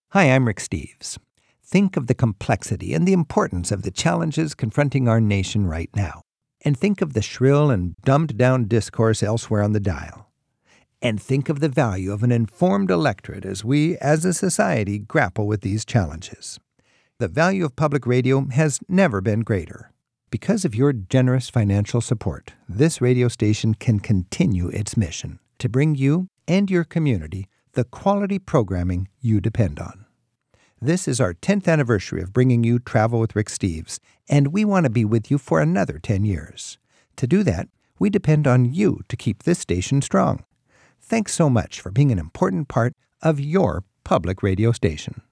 Hi, I'm Rick Steves. Think of the complexity and the importance of the challenges confronting our nation right now. And think of the shrill and dumbed-down discourse elsewhere on the dial. And think of the value of an informed electorate as we, as a society, grapple with these challenges. The value of public radio has never been greater. Because of your generous financial support, this radio station can continue its mission to bring you and your community the quality programming you depend on. This is our 10th anniversary of bringing you Travel with Rick Steves, and we want to be with you for another 10 years. To do that, we depend on you to keep this station strong. Thanks so much for being an important part of your public radio station.